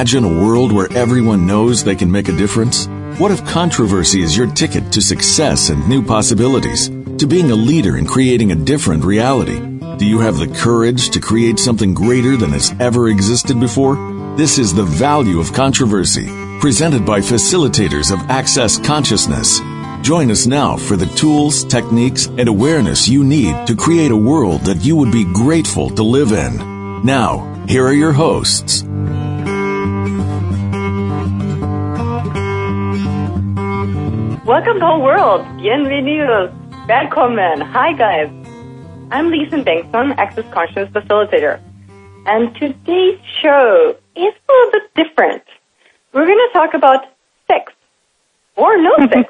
imagine a world where everyone knows they can make a difference? What if controversy is your ticket to success and new possibilities, to being a leader and creating a different reality? Do you have the courage to create something greater than has ever existed before? This is The Value of Controversy, presented by facilitators of Access Consciousness. Join us now for the tools, techniques, and awareness you need to create a world that you would be grateful to live in. Now, here are your hosts. Welcome to the whole world. Bienvenidos. Welcome. Hi, guys. I'm Lisa Bengtsson, Access Consciousness Facilitator. And today's show is a little bit different. We're going to talk about sex. Or no sex.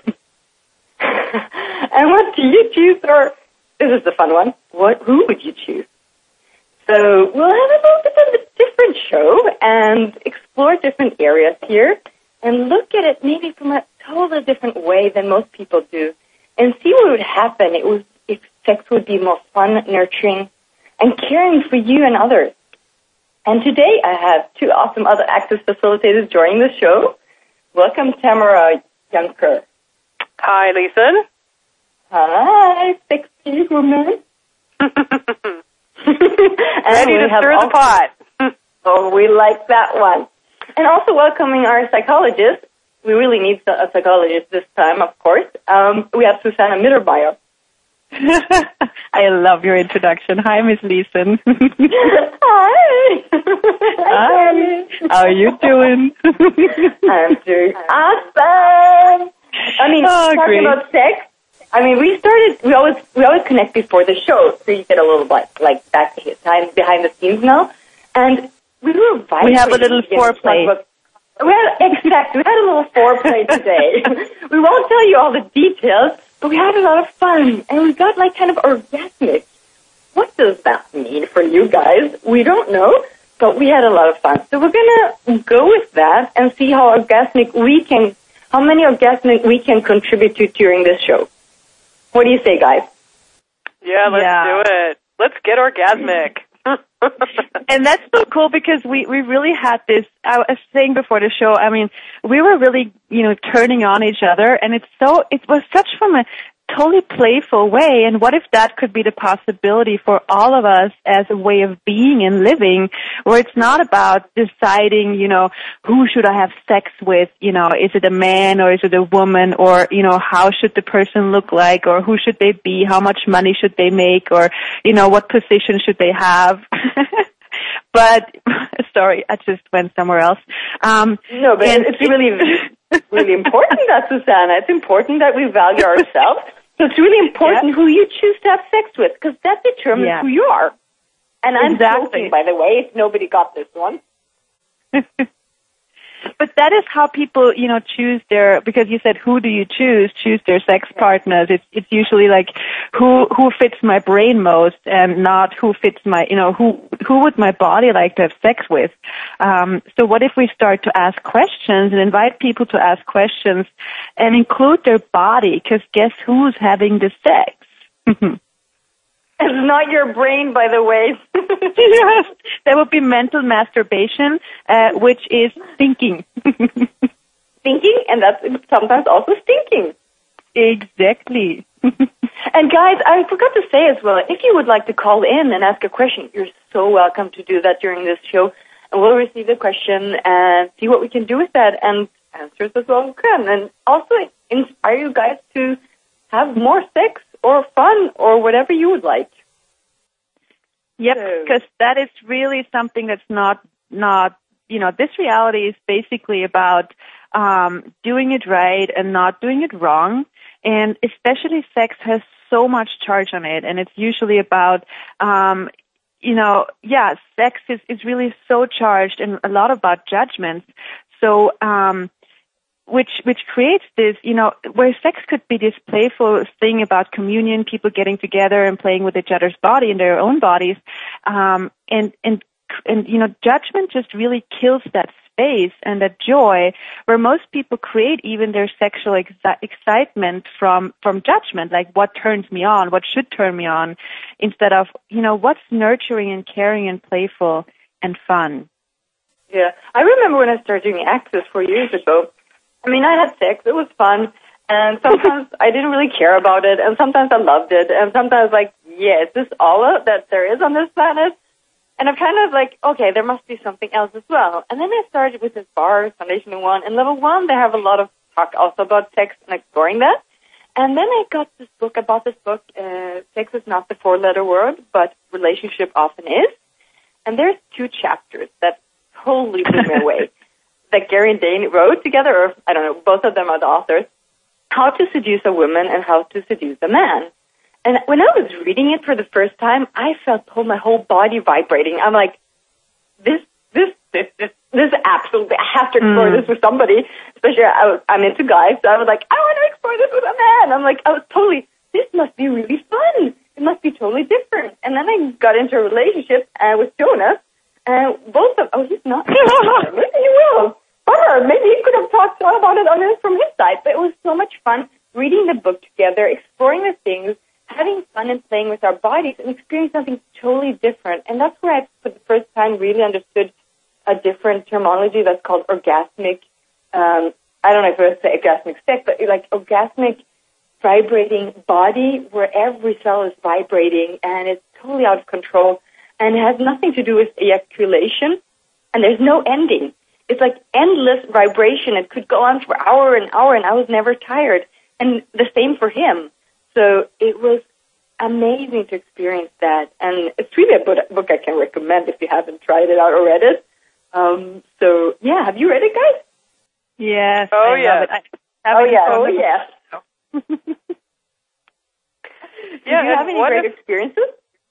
And what do you choose? Or this is the fun one. Who would you choose? So we'll have a little bit of a different show and explore different areas here and look at it maybe from a totally different way than most people do and see what would happen if sex would be more fun, nurturing, and caring for you and others. And today I have two awesome other Access facilitators joining the show. Welcome, Tamara Junker. Hi, Lisa. Hi, sexy woman. Ready to stir the pot. Oh, we like that one. And also welcoming our psychologist. We really need a psychologist this time, of course. We have Susanna Mittermeier. I love your introduction. Hi, Miss Leeson. Hi. Hi. How are you doing? I'm doing awesome. I mean, talking great. about sex. I mean, we always connect before the show, so you get a little bit like back behind the scenes now. And we were vibrating. We have a little foreplay. Well, exactly. We had a little foreplay today. We won't tell you all the details, but we had a lot of fun, and we got like kind of orgasmic. What does that mean for you guys? We don't know, but we had a lot of fun. So we're gonna go with that and see how many orgasmic we can contribute to during this show. What do you say, guys? Yeah, let's do it. Let's get orgasmic. And that's so cool because we really had this, I was saying before the show, I mean, we were really, turning on each other, and it was such from a totally playful way. And what if that could be the possibility for all of us as a way of being and living, where it's not about deciding, who should I have sex with, is it a man or is it a woman, or, how should the person look like, or who should they be, how much money should they make, or, what position should they have. But, sorry, I just went somewhere else. No, but it's really important that, Susanna. It's important that we value ourselves. So it's really important who you choose to have sex with, because that determines who you are. And I'm joking, by the way, if nobody got this one. But that is how people, choose because you said, who do you choose their sex partners. It's usually like, who fits my brain most, and not who fits my, who would my body like to have sex with. So what if we start to ask questions and invite people to ask questions and include their body, because guess who's having the sex? It's not your brain, by the way. Yes, that would be mental masturbation, which is thinking. Thinking, and that's sometimes also stinking. Exactly. And guys, I forgot to say as well, if you would like to call in and ask a question, you're so welcome to do that during this show. And we'll receive the question and see what we can do with that and answer it as well as we can. And also inspire you guys to have more sex or fun or whatever you would like. Yep, because that is really something that's not, this reality is basically about doing it right and not doing it wrong. And especially sex has so much charge on it. And it's usually about, sex is really so charged and a lot about judgments. So, which creates this, where sex could be this playful thing about communion, people getting together and playing with each other's body and their own bodies. And judgment just really kills that space and that joy where most people create even their sexual excitement from judgment, like what turns me on, what should turn me on, instead of, what's nurturing and caring and playful and fun. Yeah. I remember when I started doing Access 4 years ago. I mean, I had sex. It was fun. And sometimes I didn't really care about it. And sometimes I loved it. And sometimes like, yeah, is this all that there is on this planet? And I'm kind of like, okay, there must be something else as well. And then I started with this bar, Foundation 1. And level 1, they have a lot of talk also about sex and exploring that. And then I got this book, Sex is Not the Four-Letter Word, but Relationship Often Is. And there's 2 chapters that totally blew me away that Gary and Dane wrote together, or I don't know, both of them are the authors, How to Seduce a Woman and How to Seduce a Man. And when I was reading it for the first time, I felt my whole body vibrating. I'm like, this absolutely, I have to explore this with somebody. Especially, I'm into guys, so I was like, I want to explore this with a man. I'm like, I was totally, this must be really fun. It must be totally different. And then I got into a relationship with Jonas, and both of, he's not, maybe he will. Bummer, maybe he could have talked all about it from his side. But it was so much fun reading the book together, exploring the things, having fun and playing with our bodies, and experiencing something totally different. And that's where I, for the first time, really understood a different terminology that's called orgasmic, I don't know if I would say orgasmic sex, but like orgasmic vibrating body where every cell is vibrating and it's totally out of control and it has nothing to do with ejaculation and there's no ending. It's like endless vibration. It could go on for hour and hour and I was never tired. And the same for him. So it was amazing to experience that. And it's really a book I can recommend if you haven't tried it out or read it. So, yeah, have you read it, guys? Yes. Oh, yeah. Oh, yes. Yeah, do you have any great experiences?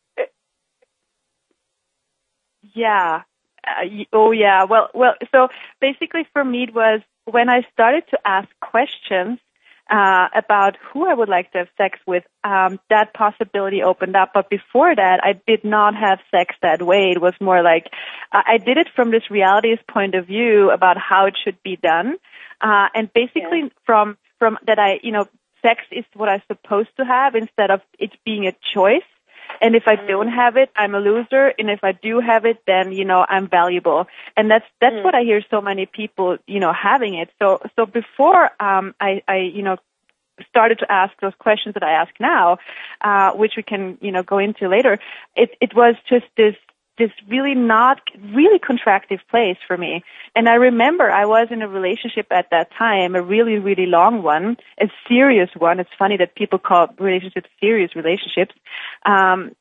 Yeah. Yeah. Well, so basically for me it was when I started to ask questions about who I would like to have sex with, that possibility opened up. But before that, I did not have sex that way. It was more like I did it from this reality's point of view about how it should be done. And basically from that sex is what I'm supposed to have instead of it being a choice. And if I don't have it, I'm a loser. And if I do have it, then, I'm valuable. And that's what I hear so many people, having it. So before, I started to ask those questions that I ask now, which we can, go into later, it was just this really not really contractive place for me. And I remember I was in a relationship at that time, a really, really long one, a serious one. It's funny that people call relationships serious relationships. And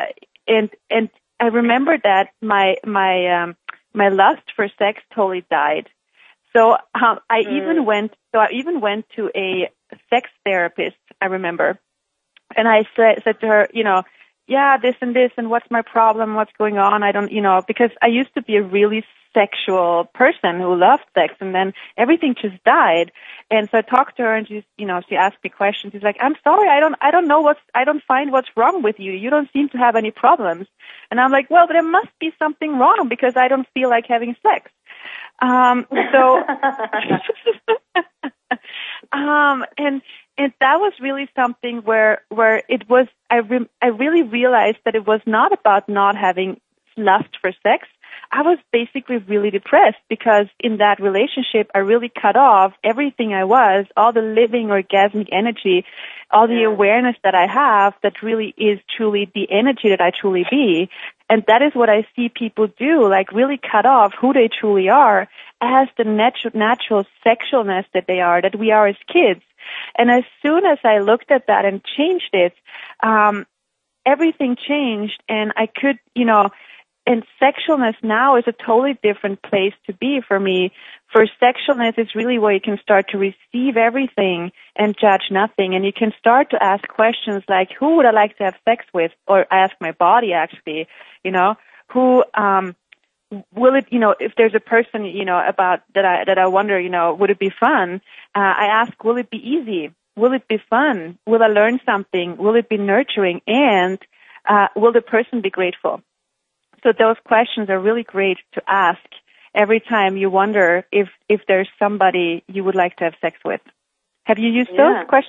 I remember that my lust for sex totally died. So, I even went to a sex therapist, I remember. And I said to her, yeah, this and this, and what's my problem, what's going on, I don't, because I used to be a really sexual person who loved sex, and then everything just died. And so I talked to her, and she asked me questions. She's like, I'm sorry, I don't find what's wrong with you. You don't seem to have any problems. And I'm like, well, there must be something wrong because I don't feel like having sex. And that was really something where it was, I really realized that it was not about not having lust for sex. I was basically really depressed because in that relationship, I really cut off everything I was, all the living orgasmic energy, all the awareness that I have that really is truly the energy that I truly be. And that is what I see people do, like really cut off who they truly are as the natural sexualness that they are, that we are as kids. And as soon as I looked at that and changed it, everything changed, and I could, and sexualness now is a totally different place to be for me. For sexualness is really where you can start to receive everything and judge nothing, and you can start to ask questions like, who would I like to have sex with? Or ask my body, actually, who, will it, if there's a person, about that I wonder, would it be fun? I ask, will it be easy? Will it be fun? Will I learn something? Will it be nurturing? And will the person be grateful? So those questions are really great to ask every time you wonder if there's somebody you would like to have sex with. Have you used those questions?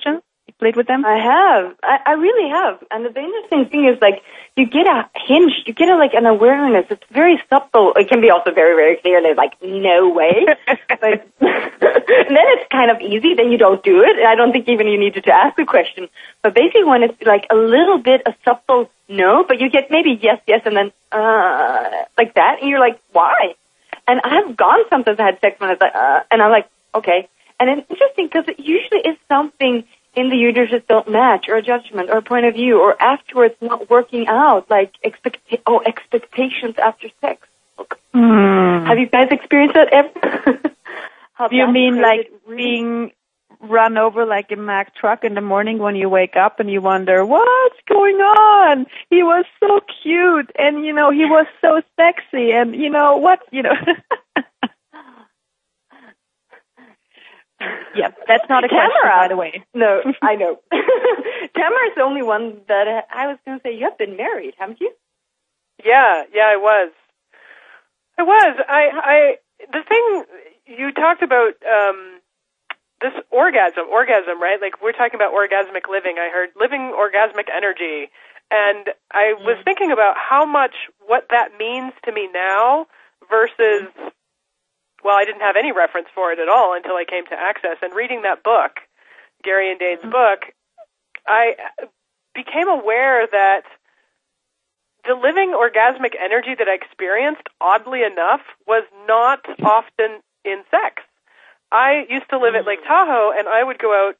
You played with them? I have. I really have. And the interesting thing is, like, you get a hinge, you get an awareness. It's very subtle. It can be also very, very clear. There's like, no way. But and then it's kind of easy. Then you don't do it. I don't think even you needed to ask the question. But basically when it's like a little bit a subtle no, but you get maybe yes, and then, like that. And you're like, why? And I've gone sometimes I had sex when I was like, and I'm like, okay. And it's interesting because it usually is something in the uteruses don't match, or a judgment, or a point of view, or afterwards not working out, like expectations after sex. Have you guys experienced that ever? You mean like being run over like a Mack truck in the morning when you wake up and you wonder, what's going on? He was so cute, and, he was so sexy, and, Yeah, that's not a question, by the way. No, I know. Tamara's the only one that I was going to say, you have been married, haven't you? Yeah, I was. The thing you talked about, this orgasm, right? Like, we're talking about orgasmic living. I heard living orgasmic energy. And I was thinking about what that means to me now versus, well, I didn't have any reference for it at all until I came to Access. And reading that book, Gary and Dane's book, I became aware that the living orgasmic energy that I experienced, oddly enough, was not often in sex. I used to live at Lake Tahoe, and I would go out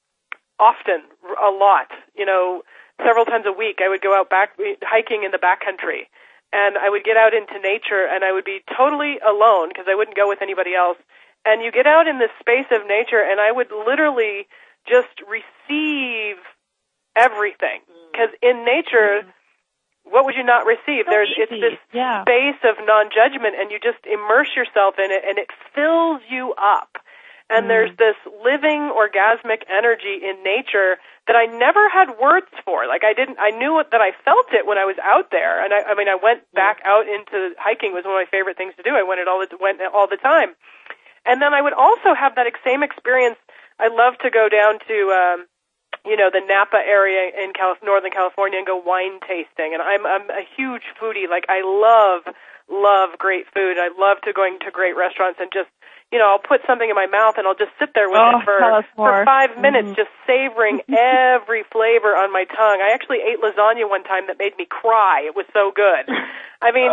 often, a lot, several times a week. I would go out hiking in the backcountry, and I would get out into nature, and I would be totally alone because I wouldn't go with anybody else. And you get out in this space of nature, and I would literally just receive everything. Because in nature, what would you not receive? It's this space of non-judgment, and you just immerse yourself in it, and it fills you up. And there's this living orgasmic energy in nature that I never had words for. Like, I knew that I felt it when I was out there. And I went back out into hiking. It was one of my favorite things to do. I went all the time. And then I would also have that same experience. I love to go down to, the Napa area in Northern California and go wine tasting. And I'm a huge foodie. Like, I love great food. I love going to great restaurants and just, I'll put something in my mouth and I'll just sit there with it for 5 minutes, just savoring every flavor on my tongue. I actually ate lasagna one time that made me cry. It was so good. I mean,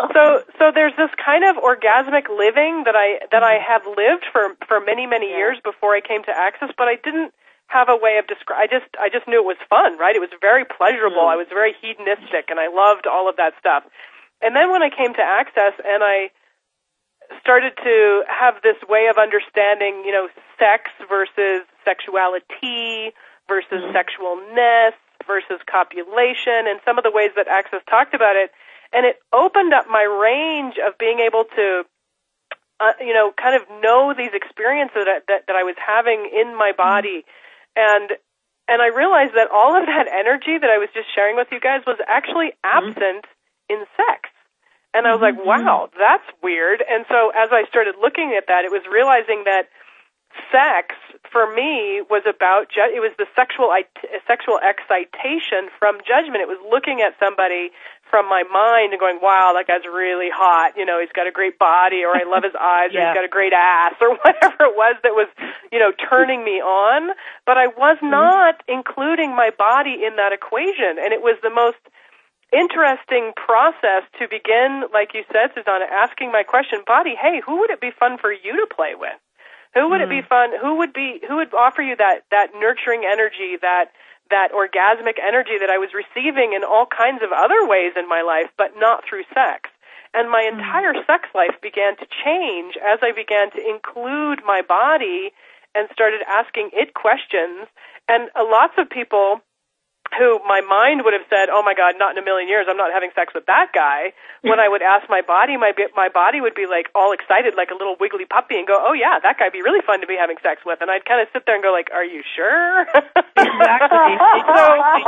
so there's this kind of orgasmic living that I have lived for many, many years before I came to Access, but I didn't have a way of describing. I just knew it was fun, right? It was very pleasurable. I was very hedonistic, and I loved all of that stuff. And then when I came to Access and I started to have this way of understanding, sex versus sexuality versus sexualness versus copulation, and some of the ways that Access talked about it, and it opened up my range of being able to, kind of know these experiences that I was having in my body, and I realized that all of that energy that I was just sharing with you guys was actually absent in sex. And I was like, wow, that's weird. And so as I started looking at that, it was realizing that sex, for me, was about, it was the sexual excitation from judgment. It was looking at somebody from my mind and going, wow, that guy's really hot. He's got a great body, or I love his eyes, or he's got a great ass, or whatever it was that was, turning me on. But I was not including my body in that equation. And it was the most interesting process to begin, like you said, Susanna, asking my question, body, hey, who would it be fun for you to play with? Who would it be fun? Who would offer you that nurturing energy, that orgasmic energy that I was receiving in all kinds of other ways in my life, but not through sex? And my entire sex life began to change as I began to include my body and started asking it questions. And lots of people who my mind would have said, oh, my God, not in a million years, I'm not having sex with that guy. When I would ask my body would be like all excited, like a little wiggly puppy, and go, oh, yeah, that guy'd be really fun to be having sex with. And I'd kind of sit there and go like, are you sure? Exactly. So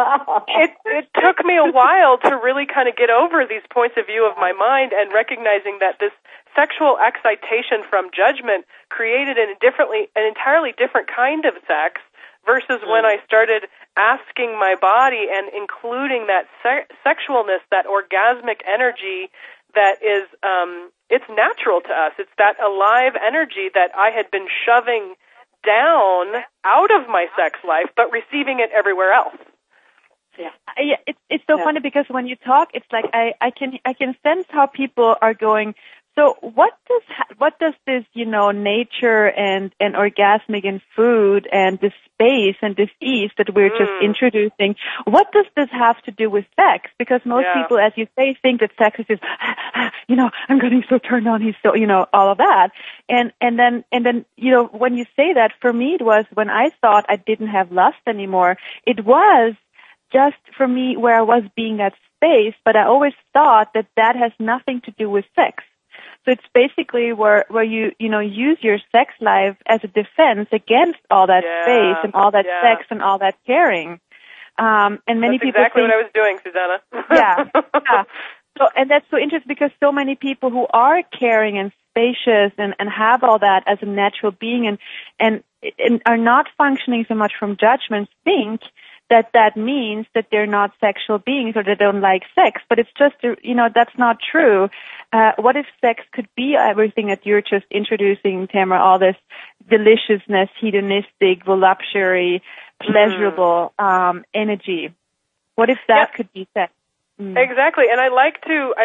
it took me a while to really kind of get over these points of view of my mind and recognizing that this sexual excitation from judgment created an entirely different kind of sex versus when I started asking my body and including that sexualness, that orgasmic energy that is, it's natural to us. It's that alive energy that I had been shoving down out of my sex life, but receiving it everywhere else. Yeah, it's so funny because when you talk, it's like I can sense how people are going. So what does this, nature and orgasmic and food and this space and this ease that we're just introducing, what does this have to do with sex? Because most people, as you say, think that sex is just, I'm getting so turned on, he's so, all of that. And then, when you say that, for me it was when I thought I didn't have lust anymore, it was just for me where I was being that space, but I always thought that has nothing to do with sex. So it's basically where you use your sex life as a defense against all that space and all that sex and all that caring. And many that's people exactly think, what I was doing, Susanna. yeah. So, and that's so interesting because so many people who are caring and spacious and have all that as a natural being and are not functioning so much from judgments think that means that they're not sexual beings or they don't like sex. But it's just, that's not true. What if sex could be everything that you're just introducing, Tamara, all this deliciousness, hedonistic, voluptuary, pleasurable energy? What if that could be sex? Exactly, and I like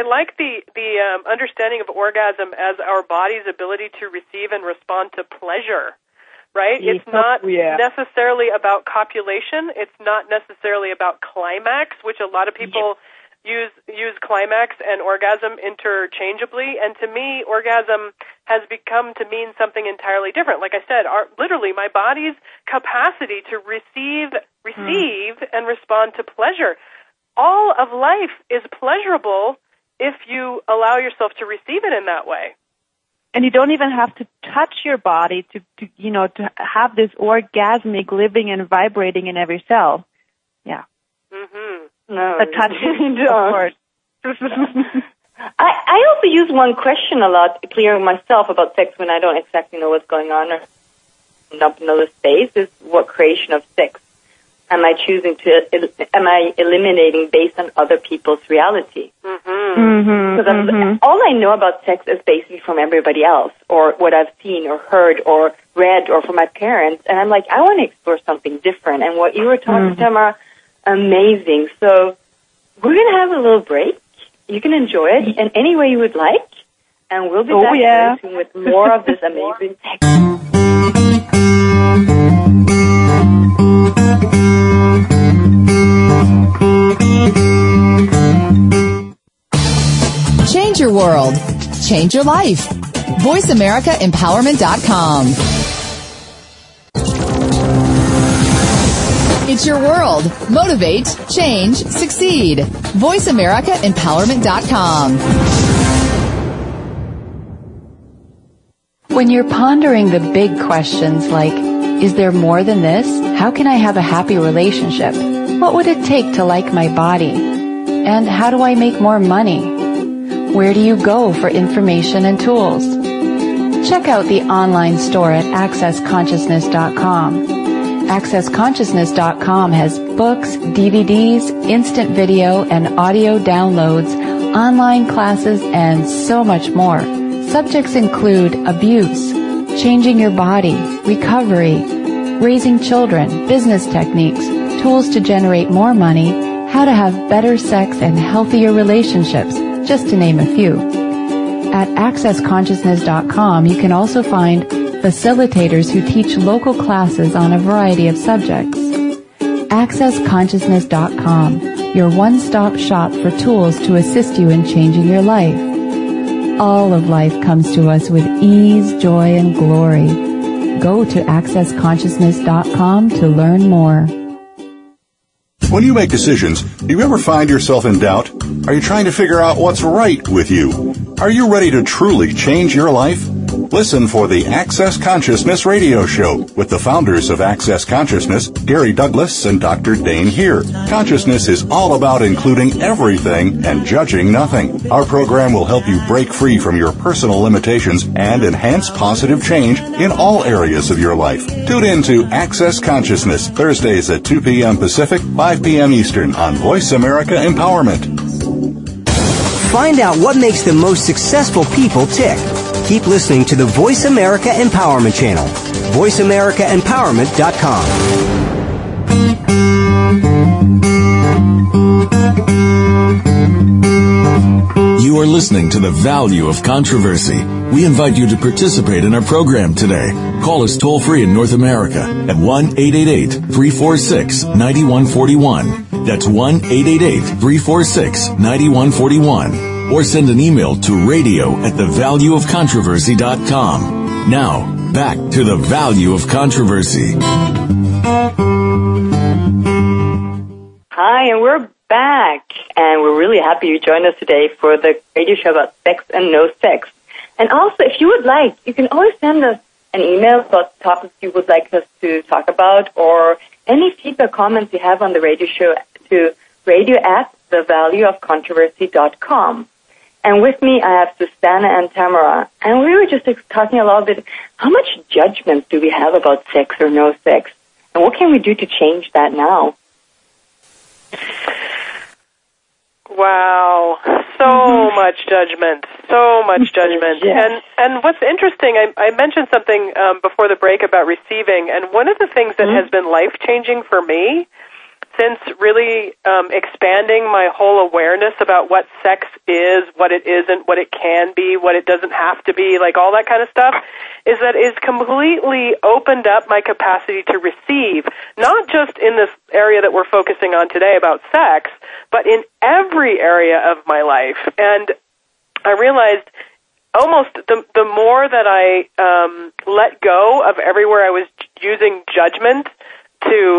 the understanding of orgasm as our body's ability to receive and respond to pleasure. Right? It's not necessarily about copulation. It's not necessarily about climax, which a lot of people use climax and orgasm interchangeably. And to me, orgasm has become to mean something entirely different. Like I said, literally my body's capacity to receive and respond to pleasure. All of life is pleasurable if you allow yourself to receive it in that way. And you don't even have to touch your body to have this orgasmic living and vibrating in every cell. Yeah. Mm-hmm. No, a touch, of course. I also use one question a lot, clearing myself about sex when I don't exactly know what's going on or not know the space, is what creation of sex am I eliminating based on other people's reality? Because all I know about sex is basically from everybody else, or what I've seen or heard or read or from my parents, and I'm like, I want to explore something different. And what you were talking, Tamara, amazing. So we're going to have a little break. You can enjoy it in any way you would like, and we'll be back very soon with more of this amazing sex. Change your world. Change your life. VoiceAmericaEmpowerment.com. It's your world. Motivate, change, succeed. VoiceAmericaEmpowerment.com. When you're pondering the big questions like, is there more than this? How can I have a happy relationship? What would it take to like my body? And how do I make more money? Where do you go for information and tools? Check out the online store at AccessConsciousness.com. AccessConsciousness.com has books, DVDs, instant video and audio downloads, online classes, and so much more. Subjects include abuse, changing your body, recovery, raising children, business techniques, tools to generate more money, how to have better sex and healthier relationships, just to name a few. At AccessConsciousness.com, you can also find facilitators who teach local classes on a variety of subjects. AccessConsciousness.com, your one-stop shop for tools to assist you in changing your life. All of life comes to us with ease, joy, and glory. Go to AccessConsciousness.com to learn more. When you make decisions, do you ever find yourself in doubt? Are you trying to figure out what's right with you? Are you ready to truly change your life? Listen for the Access Consciousness radio show with the founders of Access Consciousness, Gary Douglas and Dr. Dane Heer. Consciousness is all about including everything and judging nothing. Our program will help you break free from your personal limitations and enhance positive change in all areas of your life. Tune in to Access Consciousness, Thursdays at 2 p.m. Pacific, 5 p.m. Eastern on Voice America Empowerment. Find out what makes the most successful people tick. Keep listening to the Voice America Empowerment Channel. VoiceAmericaEmpowerment.com. You are listening to The Value of Controversy. We invite you to participate in our program today. Call us toll-free in North America at 1-888-346-9141. That's 1-888-346-9141. Or send an email to radio@thevalueofcontroversy.com. Now, back to The Value of Controversy. Hi, and we're back, and we're really happy you joined us today for the radio show about sex and no sex. And also, if you would like, you can always send us an email about topics you would like us to talk about, or any feedback, comments you have on the radio show to radio@thevalueofcontroversy.com. And with me, I have Susanna and Tamara. And we were just talking a little bit, how much judgment do we have about sex or no sex? And what can we do to change that now? Wow, so much judgment, so much judgment. Yes. And what's interesting, I mentioned something before the break about receiving, and one of the things that has been life-changing for me since really expanding my whole awareness about what sex is, what it isn't, what it can be, what it doesn't have to be, like all that kind of stuff, is that it's completely opened up my capacity to receive, not just in this area that we're focusing on today about sex, but in every area of my life. And I realized almost the more that I let go of everywhere I was using judgment to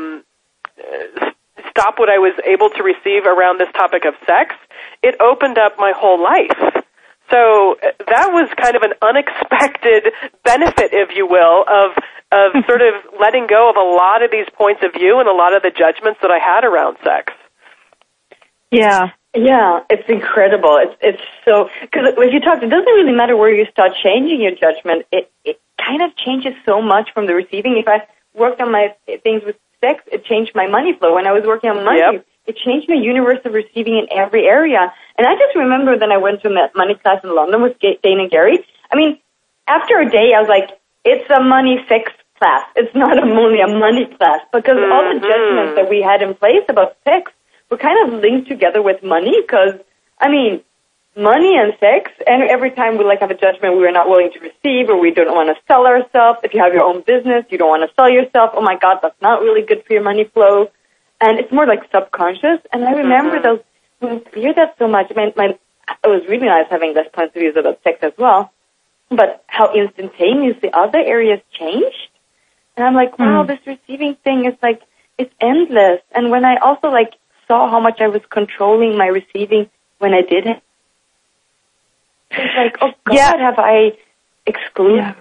stop what I was able to receive around this topic of sex, it opened up my whole life. So that was kind of an unexpected benefit, if you will, of sort of letting go of a lot of these points of view and a lot of the judgments that I had around sex. Yeah, it's incredible. It's so, because if you talk, it doesn't really matter where you start changing your judgment. It kind of changes so much from the receiving. If I worked on my things with sex, it changed my money flow. When I was working on money, it changed my universe of receiving in every area. And I just remember that I went to a money class in London with Dane and Gary. I mean, after a day, I was like, it's a money sex class. It's not only a money class, because all the judgments that we had in place about sex were kind of linked together with money, because, I mean, money and sex, and every time we have a judgment we are not willing to receive, or we don't want to sell ourselves. If you have your own business, you don't want to sell yourself. Oh my God, that's not really good for your money flow. And it's more like subconscious. And I remember those, when I feared that so much. I mean, it was really nice having less points of views about sex as well, but how instantaneously other areas changed. And I'm like, wow, this receiving thing is like, it's endless. And when I also saw how much I was controlling my receiving when I did it, it's like, oh God, have I excluded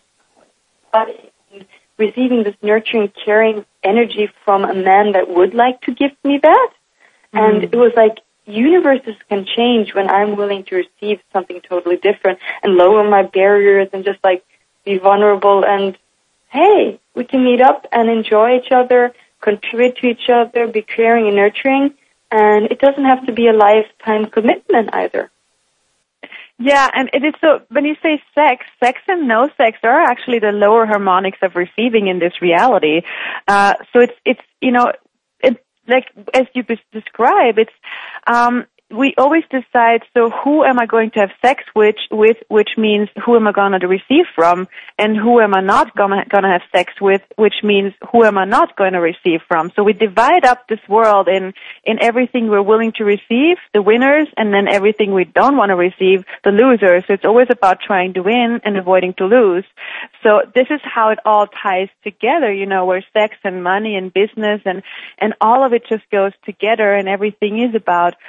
receiving this nurturing, caring energy from a man that would like to give me that? And it was like, universes can change when I'm willing to receive something totally different and lower my barriers and just be vulnerable, and hey, we can meet up and enjoy each other, contribute to each other, be caring and nurturing, and it doesn't have to be a lifetime commitment either. Yeah, and it is so, when you say sex and no sex are actually the lower harmonics of receiving in this reality. So it's like, as you describe, it's, we always decide, so who am I going to have sex with, which means who am I going to receive from, and who am I not going to have sex with, which means who am I not going to receive from. So we divide up this world in everything we're willing to receive, the winners, and then everything we don't want to receive, the losers. So it's always about trying to win and avoiding to lose. So this is how it all ties together, where sex and money and business and all of it just goes together, and everything is about receiving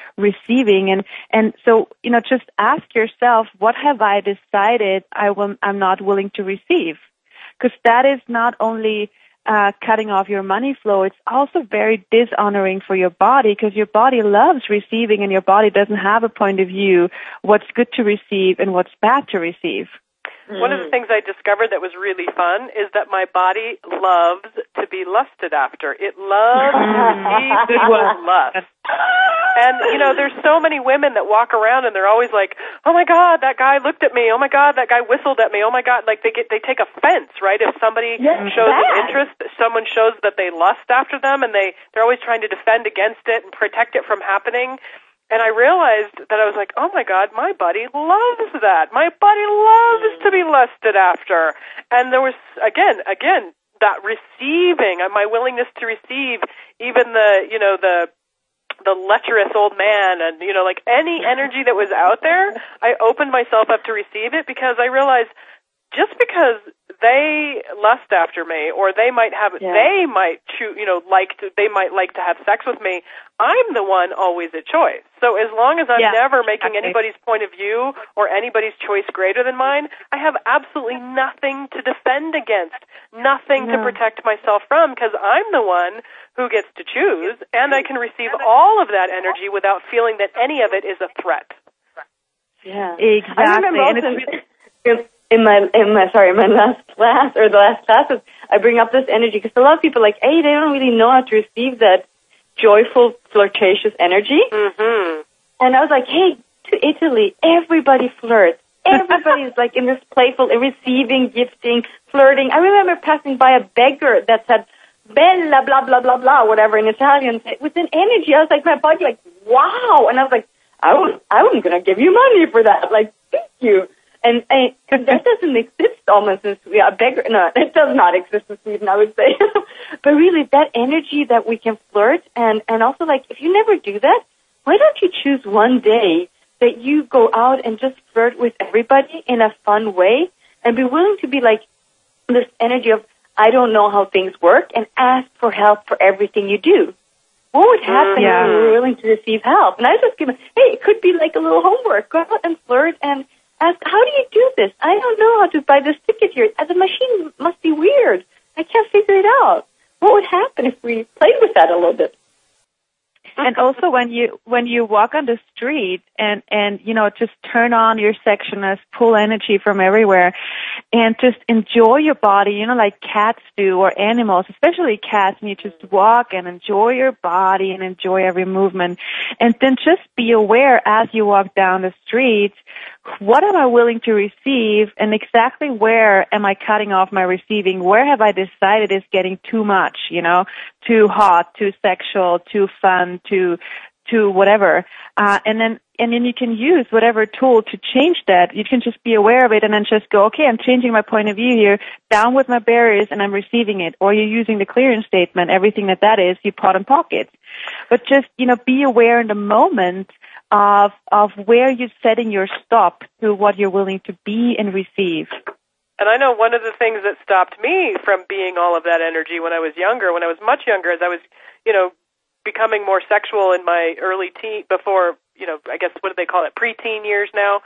receiving. And so, just ask yourself, what have I decided I'm not willing to receive? Because that is not only cutting off your money flow, it's also very dishonoring for your body, because your body loves receiving and your body doesn't have a point of view what's good to receive and what's bad to receive. One of the things I discovered that was really fun is that my body loves to be lusted after. It loves to receive lust. And, there's so many women that walk around and they're always like, oh my God, that guy looked at me. Oh my God, that guy whistled at me. Oh my God, like they take offense, right? If somebody shows an interest, someone shows that they lust after them, and they're always trying to defend against it and protect it from happening. And I realized that I was like, oh my God, my body loves that. My body loves to be lusted after. And there was, again, that receiving, my willingness to receive even the lecherous old man and, like any energy that was out there, I opened myself up to receive it, because I realized just because they lust after me, or they might like to have sex with me, I'm the one always at choice. So as long as I'm never making anybody's point of view or anybody's choice greater than mine, I have absolutely nothing to defend against, nothing to protect myself from, because I'm the one who gets to choose, and I can receive all of that energy without feeling that any of it is a threat. Yeah, exactly. In my last class, or the last classes, I bring up this energy because a lot of people they don't really know how to receive that joyful, flirtatious energy. Mm-hmm. And I was like, hey, to Italy, everybody flirts. Everybody is in this playful, receiving, gifting, flirting. I remember passing by a beggar that said, bella, blah, blah, blah, blah, whatever in Italian. With an energy, I was my body wow. And I was I wasn't going to give you money for that. Thank you. And that doesn't exist almost in Sweden. A beggar, no, it does not exist in Sweden, I would say. But really, that energy that we can flirt, and also if you never do that, why don't you choose one day that you go out and just flirt with everybody in a fun way, and be willing to be this energy of, I don't know how things work, and ask for help for everything you do. What would happen if you were willing to receive help? And I just give it could be a little homework. Go out and flirt and ask, how do you do this? I don't know how to buy this ticket here. The machine must be weird. I can't figure it out. What would happen if we played with that a little bit? And also when you walk on the street and just turn on your sectionist, pull energy from everywhere, and just enjoy your body, like cats do, or animals, especially cats, and you just walk and enjoy your body and enjoy every movement. And then just be aware as you walk down the street, what am I willing to receive, and exactly where am I cutting off my receiving? Where have I decided is getting too much, too hot, too sexual, too fun, too whatever. And then you can use whatever tool to change that. You can just be aware of it and then just go, okay, I'm changing my point of view here, down with my barriers, and I'm receiving it. Or you're using the clearance statement, everything that is, you pot and pocket. But just, be aware in the moment of where you're setting your stop to what you're willing to be and receive. And I know one of the things that stopped me from being all of that energy when I was much younger, as I was, becoming more sexual in my early teen, before, I guess, what do they call it, preteen years now.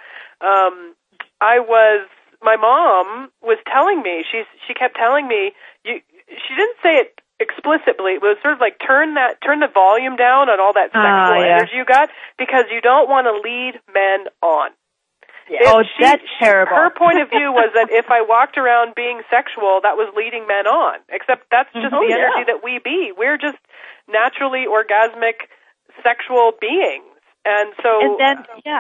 My mom was telling me, she kept telling me, she didn't say it explicitly. It was sort of turn the volume down on all that sexual energy you got, because you don't want to lead men on. Yeah. That's terrible. Her point of view was that if I walked around being sexual, that was leading men on. Except that's just the energy that we be. We're just naturally orgasmic sexual beings. And so you turn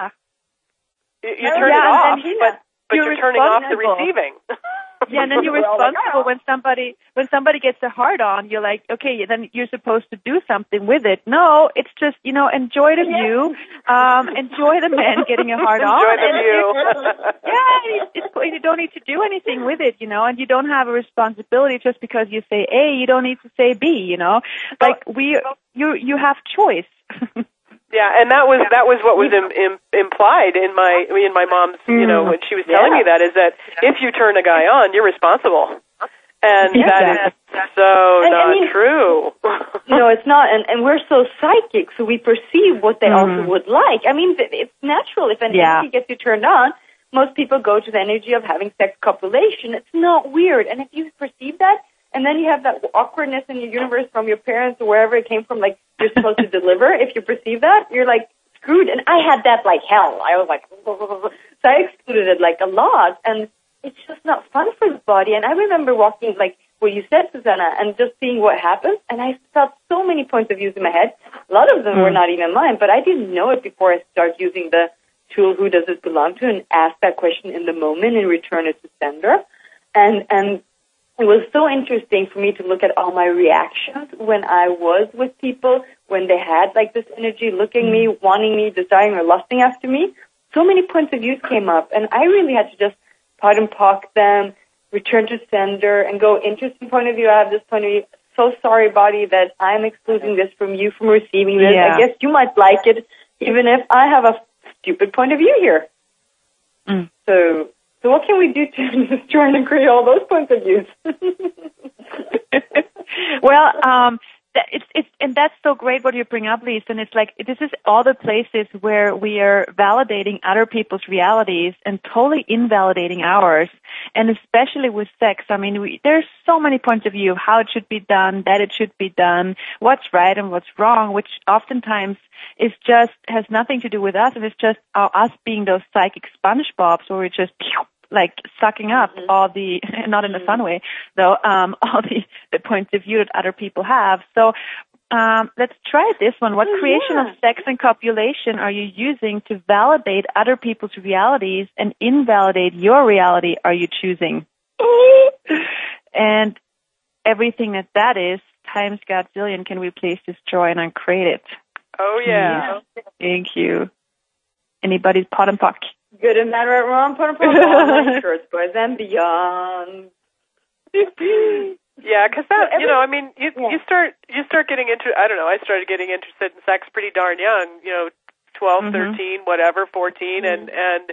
it off, but you're turning off the receiving. Yeah, and then you're responsible when somebody gets a hard on. You're like, okay, then you're supposed to do something with it. No, it's just enjoy the view, enjoy the man getting a hard on. Enjoy the view. You don't need to do anything with it, and you don't have a responsibility just because you say A. You don't need to say B. You have choice. Yeah, and that was what was implied in my mom's, when she was telling me that, is that if you turn a guy on, you're responsible. And that is so not true. No, it's not. And we're so psychic, so we perceive what they also would like. I mean, it's natural. If an energy gets you turned on, most people go to the energy of having sex copulation. It's not weird. And if you perceive that, and then you have that awkwardness in your universe from your parents or wherever it came from, like you're supposed to deliver, if you perceive that, you're like screwed. And I had that like hell. I was like, so I excluded it like a lot. And it's just not fun for the body. And I remember walking, like what you said, Susanna, and just seeing what happened. And I felt so many points of views in my head. A lot of them were not even mine, but I didn't know it before I started using the tool, who does it belong to, and ask that question in the moment and return it to sender. And it was so interesting for me to look at all my reactions when I was with people, when they had like this energy looking me, wanting me, desiring or lusting after me. So many points of views came up, and I really had to just pot and pock them, return to sender, and go, interesting point of view, I have this point of view. So sorry, body, that I'm excluding this from you from receiving this. I guess you might like it, even if I have a stupid point of view here. So what can we do to destroy and create all those points of views? Well, and that's so great what you bring up, Lisa. And it's like, this is all the places where we are validating other people's realities and totally invalidating ours. And especially with sex, I mean, there's so many points of view of how it should be done, that it should be done, what's right and what's wrong, which oftentimes is just, has nothing to do with us. And it's just us being those psychic SpongeBobs where we're just like sucking up all the, not in a fun way, though, all the points of view that other people have. So let's try this one. What creation of sex and copulation are you using to validate other people's realities and invalidate your reality are you choosing? And everything that is times Godzillion can we please destroy and uncreate it? Oh, yeah. Thank you. Anybody's pot and pock? Good and bad, right, wrong, put on shirts, boys and beyond. Yeah, because that, you know, I mean, you start getting into, I don't know, I started getting interested in sex pretty darn young, 12, 13, whatever, 14, and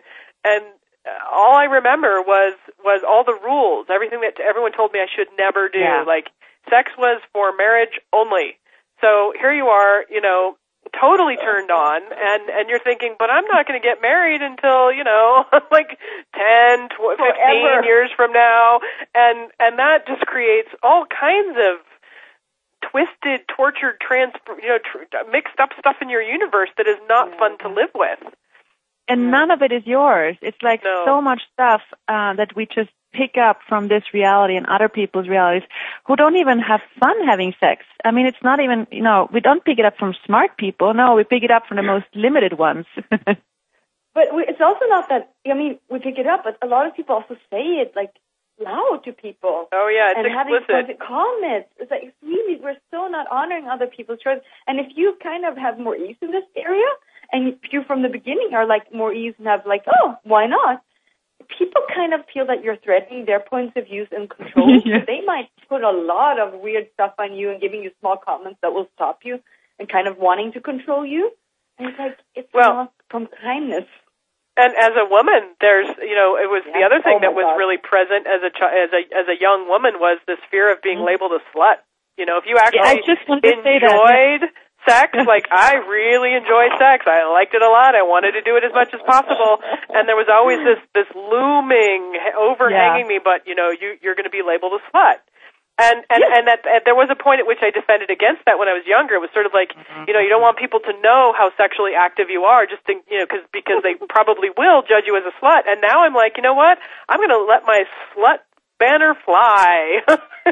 all I remember was all the rules, everything that everyone told me I should never do. Like, sex was for marriage only. So here you are, totally turned on, and you're thinking, but I'm not going to get married until, like 10, 15 years from now, and that just creates all kinds of twisted, tortured, mixed up stuff in your universe that is not fun to live with. And none of it is yours. It's like so much stuff that we just pick up from this reality and other people's realities who don't even have fun having sex. I mean, it's not even, we don't pick it up from smart people. No, we pick it up from the most limited ones. But it's also not that, we pick it up, but a lot of people also say it like loud to people. Oh, yeah, it's explicit. And having comments. It's like, it's really, we're so not honoring other people's choices. And if you kind of have more ease in this area, and if you from the beginning are like more ease and have like, oh, why not? People kind of feel that you're threatening their points of view and control. So they might put a lot of weird stuff on you and giving you small comments that will stop you and kind of wanting to control you. And it's like, it's not from kindness. And as a woman, there's, it was the other thing that was really present as a young woman was this fear of being labeled a slut. If you actually enjoyed sex, like I really enjoyed sex. I liked it a lot. I wanted to do it as much as possible. And there was always this looming, overhanging me, but you're going to be labeled a slut. And that there was a point at which I defended against that when I was younger. It was sort of like, you don't want people to know how sexually active you are, just to, because they probably will judge you as a slut. And now I'm like, you know what? I'm going to let my slut banner fly.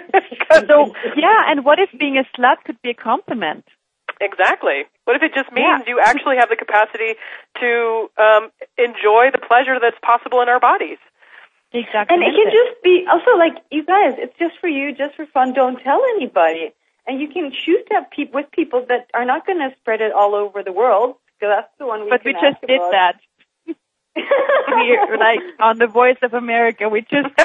And what if being a slut could be a compliment? Exactly. What if it just means you actually have the capacity to enjoy the pleasure that's possible in our bodies? Exactly. And it can just be, also like, you guys, it's just for you, just for fun, don't tell anybody. And you can choose to have with people that are not going to spread it all over the world, because that's the one we But we just did that. We're like on the Voice of America. We just we did.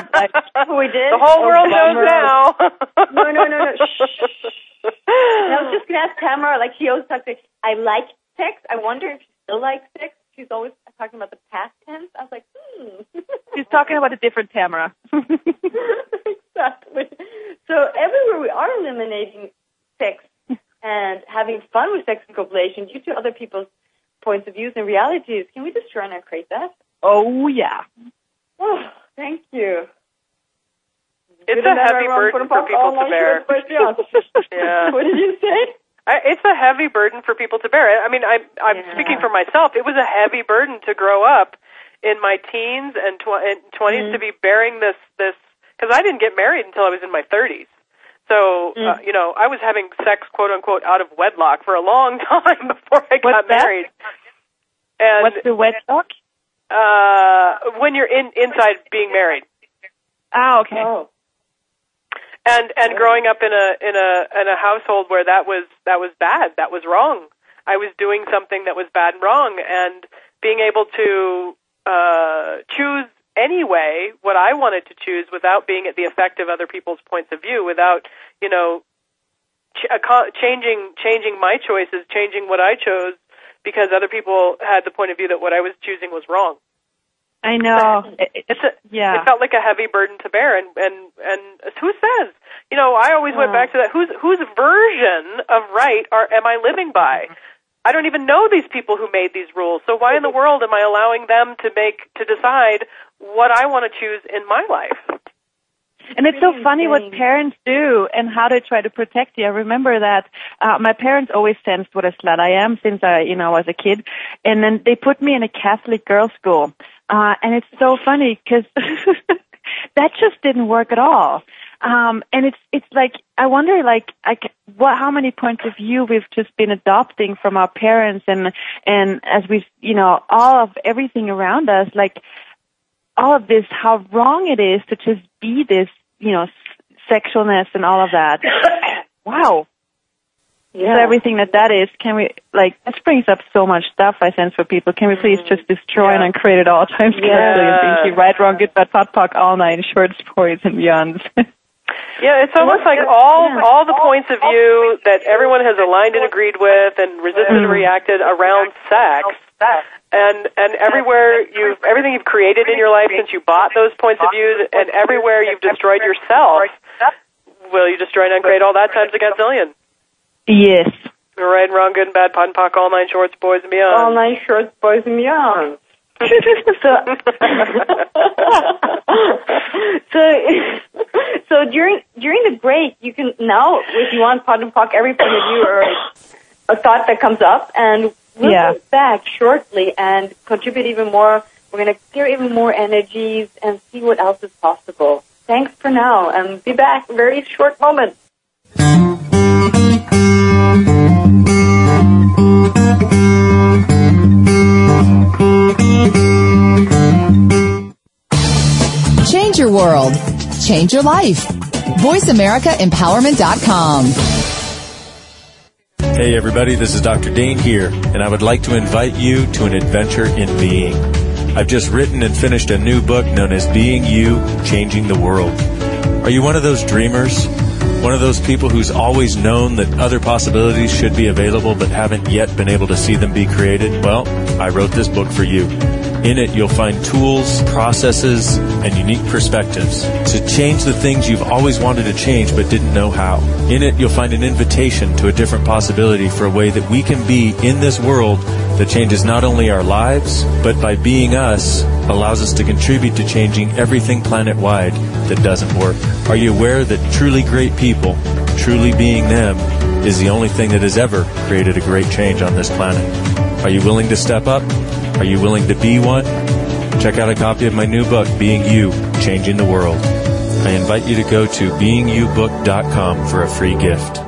The whole world knows now. No. Shh. I was just gonna ask Tamara. Like she always talks. I like sex. I wonder if she still likes sex. She's always talking about the past tense. I was like, She's talking about a different Tamara. Exactly. So everywhere we are eliminating sex and having fun with sex and copulation due to other people's points of views and realities, can we just try and create that? Oh, yeah. Oh, thank you. It's a heavy burden for people to bear. Yeah. What did you say? It's a heavy burden for people to bear. I mean, I'm speaking for myself. It was a heavy burden to grow up in my teens and 20s to be bearing this, because I didn't get married until I was in my 30s. So, I was having sex, quote unquote, out of wedlock for a long time before I got married. And what's the wedlock? When you're inside being married. Ah, okay. Oh. And growing up in a household where that was bad, that was wrong. I was doing something that was bad and wrong, and being able to choose anyway what I wanted to choose without being at the effect of other people's points of view, without changing my choices, changing what I chose because other people had the point of view that what I was choosing was wrong. I know. It felt like a heavy burden to bear, and who says? I always went back to that. Whose version of right am I living by? I don't even know these people who made these rules. So why in the world am I allowing them to decide what I want to choose in my life? And it's so funny what parents do and how they try to protect you. I remember that my parents always sensed what a slut I am since I was a kid, and then they put me in a Catholic girls' school. And it's so funny because that just didn't work at all. And it's like, I wonder, how many points of view we've just been adopting from our parents and as we've, all of everything around us, like all of this, how wrong it is to just be this, sexualness and all of that. Wow. Yeah. So everything that is, can we, this brings up so much stuff, I sense, for people. Can we please just destroy and uncreate it all times carefully and thank you, right, wrong, good, bad, pot, pock, all nine, shorts, boys, and beyonds. Yeah, it's almost like all the points of view that everyone has aligned and agreed with and resisted and reacted around sex. And everywhere everything you've created in your life since you bought those points of view, and everywhere you've destroyed yourself, will you destroy and uncreate all that times a gazillion? Yes. Right and wrong, good and bad, pot and pock, all nine shorts, boys and beyond. All nine shorts, boys and beyond. So during the break, you can now, if you want, pot and pock every point of view or a thought that comes up, and we'll be back shortly and contribute even more. We're going to clear even more energies and see what else is possible. Thanks for now, and be back in very short moments. Change your world. Change your life. VoiceAmericaEmpowerment.com. Hey everybody, this is Dr. Dane here, and I would like to invite you to an adventure in being. I've just written and finished a new book known as Being You, Changing the World. Are you one of those dreamers? One of those people who's always known that other possibilities should be available but haven't yet been able to see them be created? Well, I wrote this book for you. In it, you'll find tools, processes, and unique perspectives to change the things you've always wanted to change but didn't know how. In it, you'll find an invitation to a different possibility for a way that we can be in this world that changes not only our lives, but by being us, allows us to contribute to changing everything planet-wide that doesn't work. Are you aware that truly great people, truly being them, is the only thing that has ever created a great change on this planet? Are you willing to step up? Are you willing to be one? Check out a copy of my new book, Being You, Changing the World. I invite you to go to beingyoubook.com for a free gift.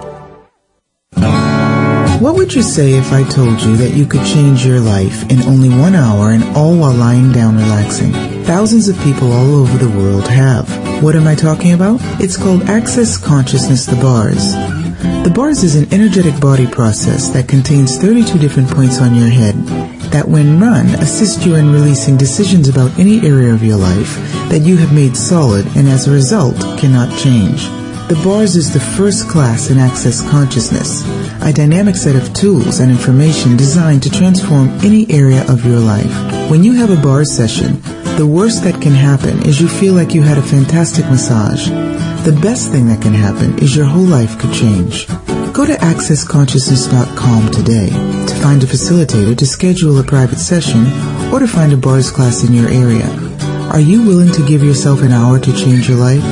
What would you say if I told you that you could change your life in only 1 hour and all while lying down relaxing? Thousands of people all over the world have. What am I talking about? It's called Access Consciousness, the BARS. The BARS is an energetic body process that contains 32 different points on your head that, when run, assist you in releasing decisions about any area of your life that you have made solid and as a result cannot change. The BARS is the first class in Access Consciousness, a dynamic set of tools and information designed to transform any area of your life. When you have a BARS session, the worst that can happen is you feel like you had a fantastic massage. the best thing that can happen is your whole life could change. Go to accessconsciousness.com today to find a facilitator to schedule a private session or to find a bars class in your area. Are you willing to give yourself an hour to change your life?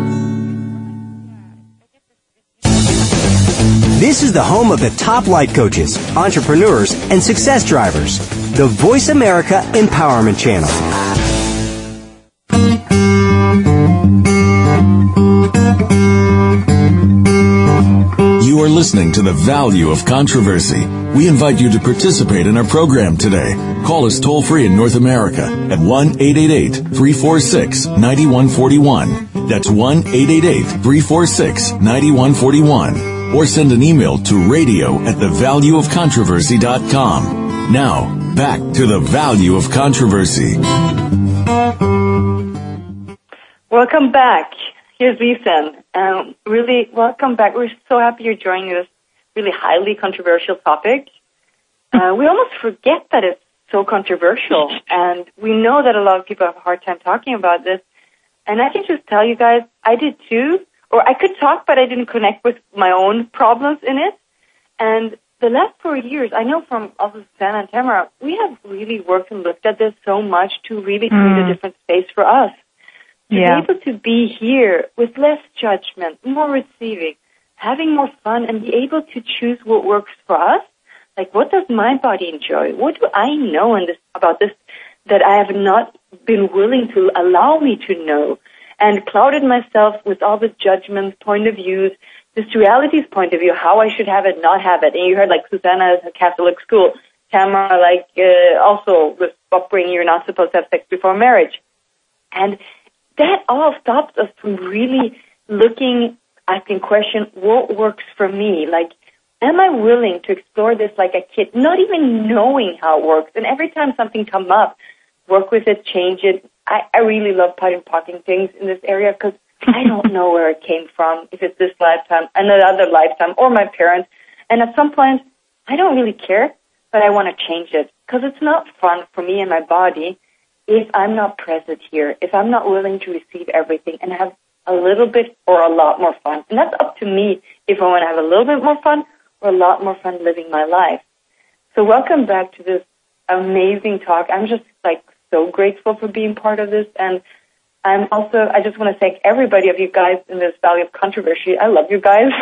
This is the home of the top life coaches, entrepreneurs, and success drivers. The Voice America Empowerment Channel. You are listening to The Value of Controversy. We invite you to participate in our program today. Call us toll-free in North America at 1-888-346-9141. That's 1-888-346-9141. Or send an email to radio@thevalueofcontroversy.com. Now, back to The Value of Controversy. Welcome back. Here's Lisa. Really, welcome back. We're so happy you're joining this really highly controversial topic. We almost forget that it's so controversial, and we know that a lot of people have a hard time talking about this. And I can just tell you guys, I did too. Or I could talk, but I didn't connect with my own problems in it. And the last 4 years, I know from also Susanna and Tamara, we have really worked and looked at this so much to really create a different space for us. To be able to be here with less judgment, more receiving, having more fun, and be able to choose what works for us. Like, what does my body enjoy? What do I know about this that I have not been willing to allow me to know? And clouded myself with all the judgments, point of views, this reality's point of view, how I should have it, not have it. And you heard, like, Susanna is a Catholic school. Tamara, also with upbringing, you're not supposed to have sex before marriage. And that all stops us from really asking question, what works for me? Like, am I willing to explore this like a kid, not even knowing how it works? And every time something comes up, work with it, change it. I really love pocketing things in this area because I don't know where it came from, if it's this lifetime, another lifetime, or my parents. And at some point, I don't really care, but I want to change it because it's not fun for me and my body if I'm not present here, if I'm not willing to receive everything and have a little bit or a lot more fun. And that's up to me if I want to have a little bit more fun or a lot more fun living my life. So welcome back to this amazing talk. I'm just so grateful for being part of this. And I just want to thank everybody of you guys in this Valley of Controversy. I love you guys.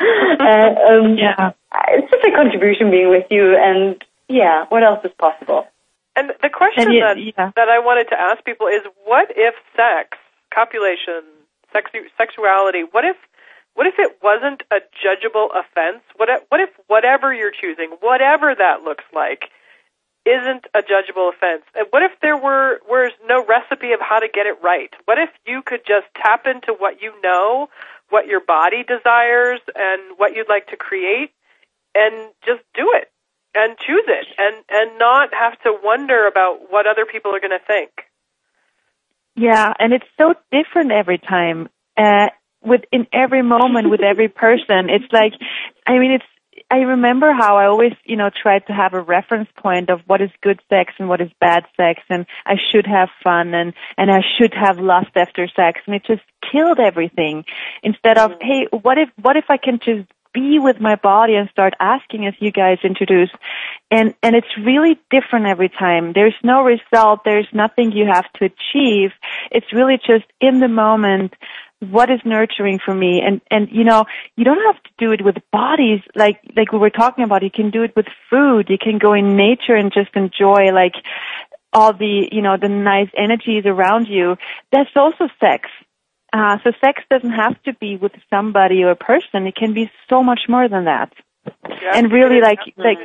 It's such a contribution being with you. And what else is possible? And the question that I wanted to ask people is, what if sex, copulation, sexuality, what if it wasn't a judgeable offense? What if whatever you're choosing, whatever that looks like, isn't a judgeable offense? And what if there was no recipe of how to get it right? What if you could just tap into what you know, what your body desires, and what you'd like to create, and just do it and choose it and not have to wonder about what other people are going to think? Yeah, and it's so different every time. In every moment with every person. It's like, I remember how I always, tried to have a reference point of what is good sex and what is bad sex, and I should have fun and I should have lust after sex, and it just killed everything. Instead of, hey, what if I can just be with my body and start asking, as you guys introduced, and it's really different every time. There's no result. There's nothing you have to achieve. It's really just in the moment. What is nurturing for me? And you don't have to do it with bodies like we were talking about. You can do it with food. You can go in nature and just enjoy all the, the nice energies around you. That's also sex. So sex doesn't have to be with somebody or a person. It can be so much more than that. Yeah, and really like you say,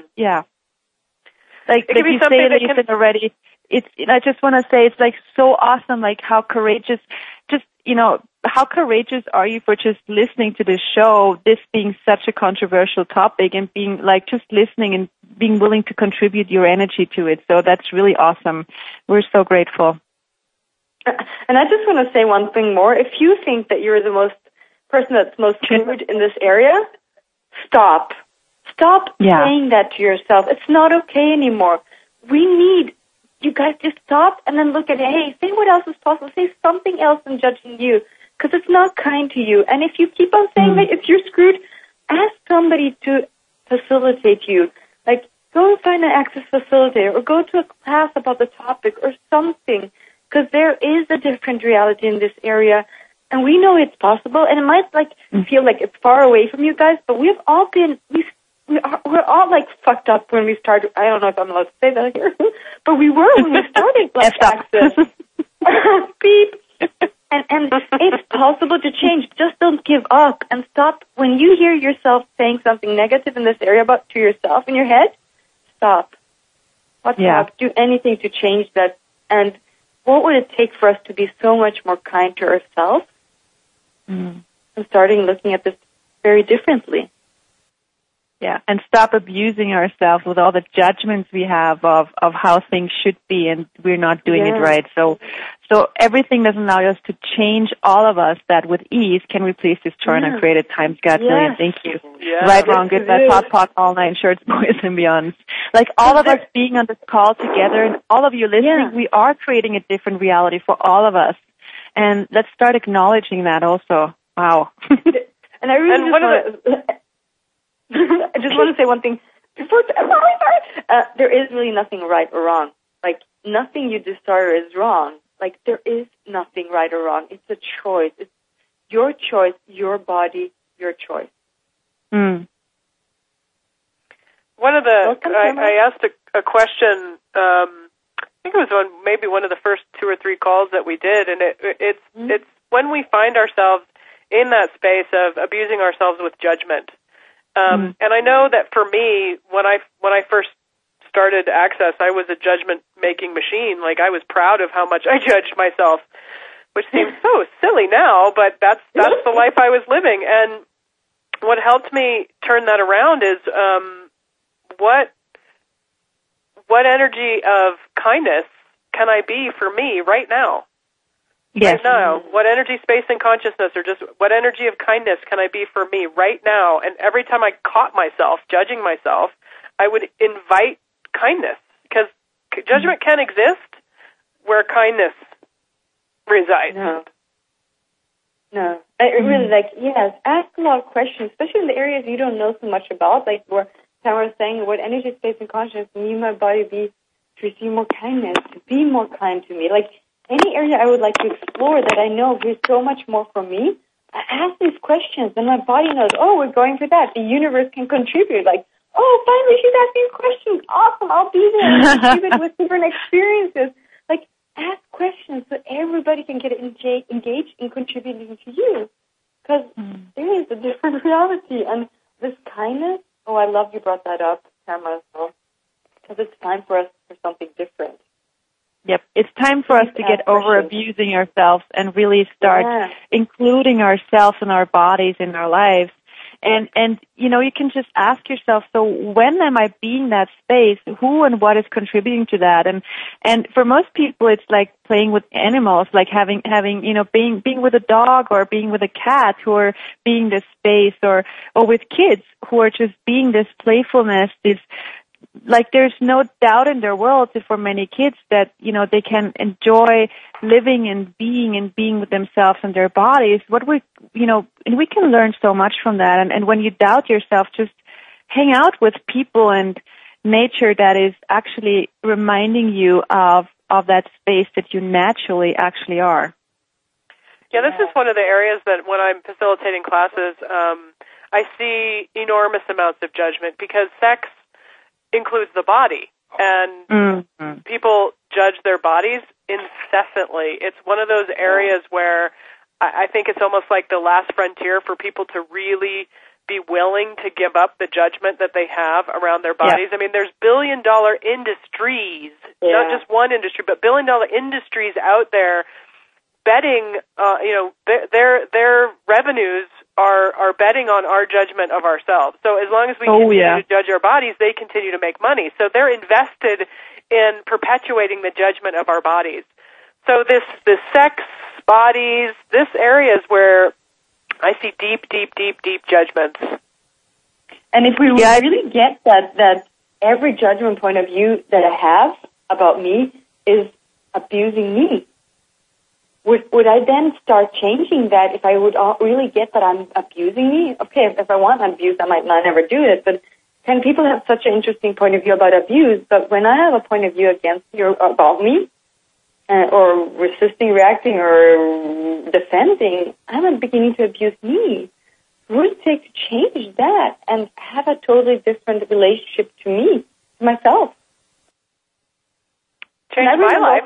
Lisa, already, I just want to say it's so awesome, how courageous, how courageous are you for just listening to this show, this being such a controversial topic, and being just listening and being willing to contribute your energy to it. So that's really awesome. We're so grateful. And I just want to say one thing more. If you think that you're the person that's most triggered in this area, stop. Stop saying that to yourself. It's not okay anymore. We need you guys to stop and then look at it. Hey, say what else is possible. Say something else than judging you. because it's not kind to you. And if you keep on saying that if you're screwed, ask somebody to facilitate you. Like, go and find an Access facilitator or go to a class about the topic or something, because there is a different reality in this area. And we know it's possible, and it might feel like it's far away from you guys, but we've all been, we're all fucked up when we started. I don't know if I'm allowed to say that here, but we were when we started Access. Beep. And it's possible to change. Just don't give up and stop. When you hear yourself saying something negative in this area to yourself in your head, stop. Stop. Do anything to change that. And what would it take for us to be so much more kind to ourselves? And starting looking at this very differently. Yeah, and stop abusing ourselves with all the judgments we have of how things should be, and we're not doing it right. So everything doesn't allow us to change all of us that with ease can replace this chart and create a time Scott-zillion. Thank you. Yeah. Right, wrong, good, bad, pot, all nine shirts, boys and beyonds. Like all of us being on this call together and all of you listening, we are creating a different reality for all of us. And let's start acknowledging that also. Wow. And I really I just want to say one thing before. There is really nothing right or wrong. Like, nothing you desire is wrong. Like, there is nothing right or wrong. It's a choice. It's your choice, your body, your choice. One of the, I asked a question, I think it was on maybe one of the first 2 or 3 calls that we did, and it's when we find ourselves in that space of abusing ourselves with judgment. And I know that for me, when I first started Access, I was a judgment-making machine. Like, I was proud of how much I judged myself, which seems so silly now, but that's the life I was living. And what helped me turn that around is what energy of kindness can I be for me right now? Yes. Right now, what energy, space, and consciousness, or just what energy of kindness can I be for me right now? And every time I caught myself judging myself, I would invite kindness, because judgment can't exist where kindness resides. No. I really ask a lot of questions, especially in the areas you don't know so much about, like where Tamara was saying, what energy, space, and consciousness can you, my body, be to receive more kindness, to be more kind to me? Like, any area I would like to explore that I know there's so much more from me, I ask these questions, and my body knows, we're going for that. The universe can contribute. Like, finally she's asking questions. Awesome, I'll be there and contribute with different experiences. Like, ask questions so everybody can get engaged in contributing to you. Because there is a different reality. And this kindness, I love you brought that up, Tamara, as well. Because it's time for us for something different. Yep. It's time for us to get over abusing ourselves and really start including ourselves and our bodies in our lives. And you can just ask yourself, so when am I being that space? Who and what is contributing to that? And for most people, it's like playing with animals, like having being with a dog or being with a cat who are being this space, or with kids who are just being this playfulness, this, like, there's no doubt in their world for many kids that, they can enjoy living and being with themselves and their bodies. And we can learn so much from that. And when you doubt yourself, just hang out with people and nature that is actually reminding you of that space that you naturally actually are. Yeah, this is one of the areas that when I'm facilitating classes, I see enormous amounts of judgment, because sex includes the body, and people judge their bodies incessantly. It's one of those areas where I think it's almost like the last frontier for people to really be willing to give up the judgment that they have around their bodies. I mean, there's billion-dollar industries, not just one industry, but billion-dollar industries out there betting, their revenues are betting on our judgment of ourselves. So as long as we continue to judge our bodies, they continue to make money. So they're invested in perpetuating the judgment of our bodies. So this sex, bodies, this area is where I see deep, deep, deep, deep judgments. And if we really get that every judgment point of view that I have about me is abusing me. would I then start changing that if I would really get that I'm abusing me? Okay, if I want abuse, I might not never do it, but can people have such an interesting point of view about abuse, but when I have a point of view against me or about me, or resisting, reacting, or defending, I'm beginning to abuse me. What would it take to change that and have a totally different relationship to me, to myself? Change my life.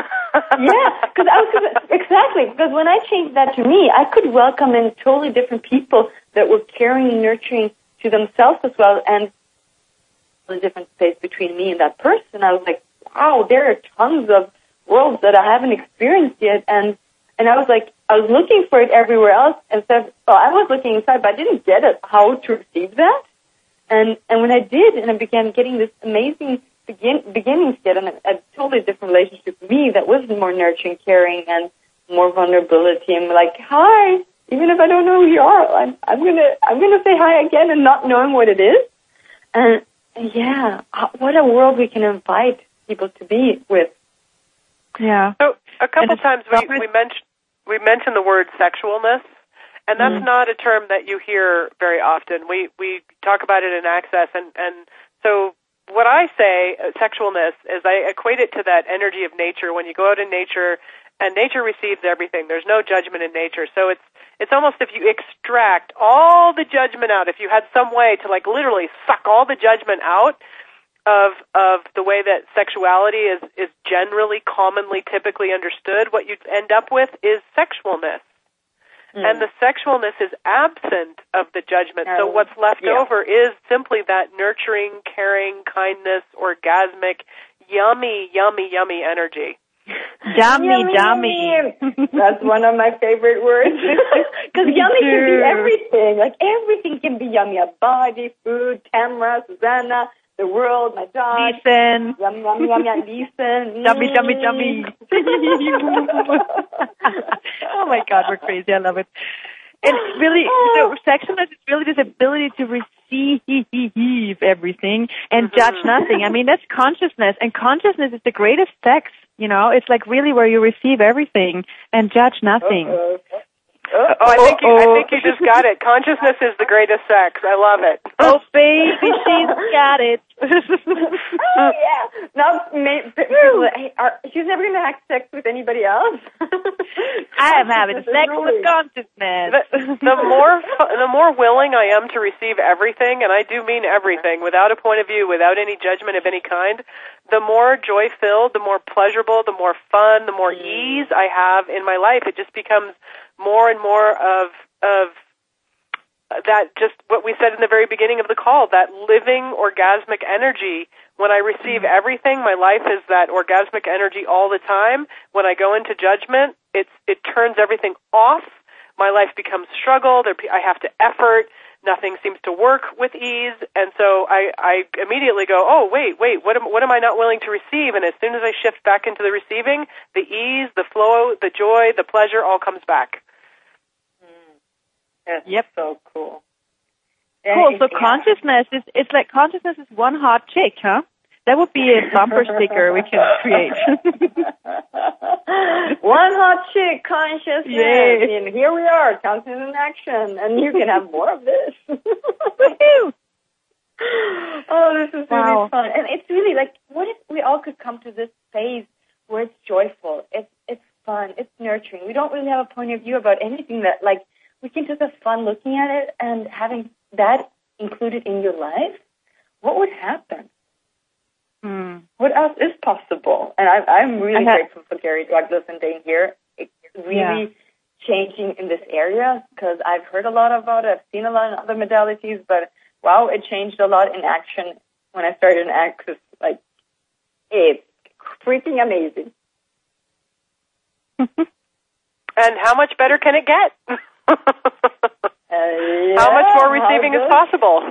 Exactly, because when I changed that to me, I could welcome in totally different people that were caring and nurturing to themselves as well, and a different space between me and that person. I was like, wow, there are tons of worlds that I haven't experienced yet, and I was like, I was looking for it everywhere else, and said, I was looking inside, but I didn't get it, how to receive that, and when I did, and I began getting this amazing beginnings to get a totally different relationship with me that was more nurturing, caring, and more vulnerability, and like, hi, even if I don't know who you are, I'm gonna say hi again, and not knowing what it is, and yeah, what a world we can invite people to be with. Yeah. So a couple times we mentioned the word sexualness, and that's not a term that you hear very often. We talk about it in Access, and so what I say, sexualness, is I equate it to that energy of nature. When you go out in nature, and nature receives everything. There's no judgment in nature. So it's almost if you extract all the judgment out, if you had some way to like literally suck all the judgment out of the way that sexuality is generally, commonly, typically understood, what you'd end up with is sexualness. And the sexualness is absent of the judgment. So what's left over is simply that nurturing, caring, kindness, orgasmic, yummy, yummy, yummy energy. Yummy. That's one of my favorite words. Because yummy can be everything. Like everything can be yummy. A body, food, camera, Susanna, the world, my dog. Listen. Yummy, listen. Yummy. Oh my God, we're crazy. I love it. And really, so sexualness is really this ability to receive everything and judge nothing. I mean, that's consciousness, and consciousness is the greatest sex. You know, it's like really where you receive everything and judge nothing. I think you just got it. Consciousness is the greatest sex. I love it. Oh, baby, she's got it. Yeah. Now, she's never going to have sex with anybody else. I am having sex with consciousness. The more willing I am to receive everything, and I do mean everything, without a point of view, without any judgment of any kind, the more joy-filled, the more pleasurable, the more fun, the more ease I have in my life. It just becomes more and more of that, just what we said in the very beginning of the call, that living orgasmic energy. When I receive everything, my life is that orgasmic energy all the time. When I go into judgment, it turns everything off. My life becomes struggle. I have to effort. Nothing seems to work with ease. And so I immediately go, oh, wait, what am I not willing to receive? And as soon as I shift back into the receiving, the ease, the flow, the joy, the pleasure all comes back. That's so cool. Cool. So consciousness is like consciousness is one hot chick, huh? That would be a bumper sticker we can create. One hot chick, consciousness. Yay. And here we are, consciousness in action. And you can have more of this. Woohoo! Oh, this is really fun. And it's really like, what if we all could come to this phase where it's joyful, it's fun, it's nurturing. We don't really have a point of view about anything that, like, we can just have fun looking at it and having that included in your life. What would happen? What else is possible? And I'm really grateful for Gary Douglas and Dane here. It's really changing in this area because I've heard a lot about it. I've seen a lot in other modalities, but wow, it changed a lot in action when I started in Access. Like, it's freaking amazing. And how much better can it get? How much more receiving is possible?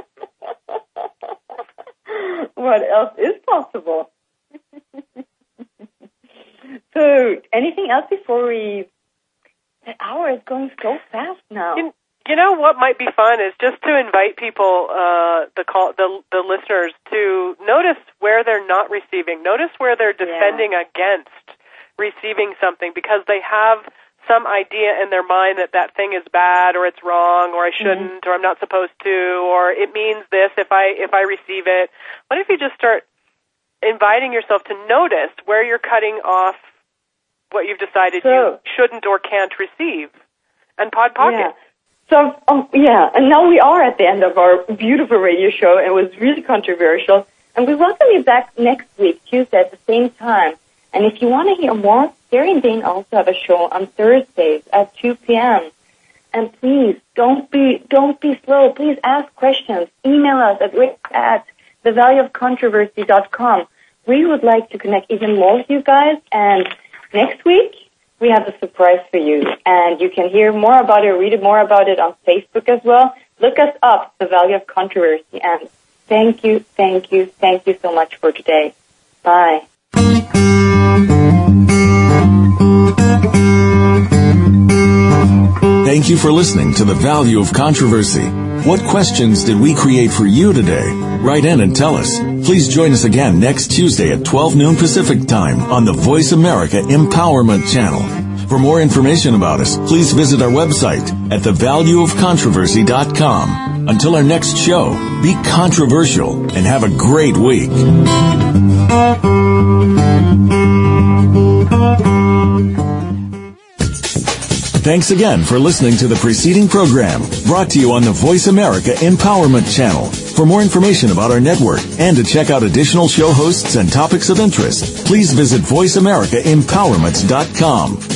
What else is possible? So, anything else before we... The hour is going so fast now. You know what might be fun is just to invite people, the listeners, to notice where they're not receiving. Notice where they're defending against. receiving something because they have some idea in their mind that that thing is bad or it's wrong or I shouldn't or I'm not supposed to or it means this if I receive it. What if you just start inviting yourself to notice where you're cutting off what you've decided you shouldn't or can't receive and Pod Pocket? Yeah. So, and now we are at the end of our beautiful radio show. It was really controversial. And we welcome you back next week, Tuesday, at the same time. And if you want to hear more, Gary and Dane also have a show on Thursdays at 2 p.m. And please, don't be slow. Please ask questions. Email us at thevalueofcontroversy.com. We would like to connect even more with you guys. And next week, we have a surprise for you, and you can hear more about it, read more about it on Facebook as well. Look us up, The Value of Controversy, and thank you so much for today. Bye. Thank you for listening to The Value of Controversy. What questions did we create for you today? Write in and tell us. Please join us again next Tuesday at 12 noon Pacific Time on the Voice America Empowerment Channel. For more information about us, please visit our website at thevalueofcontroversy.com. Until our next show, be controversial and have a great week. Thanks again for listening to the preceding program brought to you on the Voice America Empowerment Channel. For more information about our network and to check out additional show hosts and topics of interest, please visit voiceamericaempowerment.com.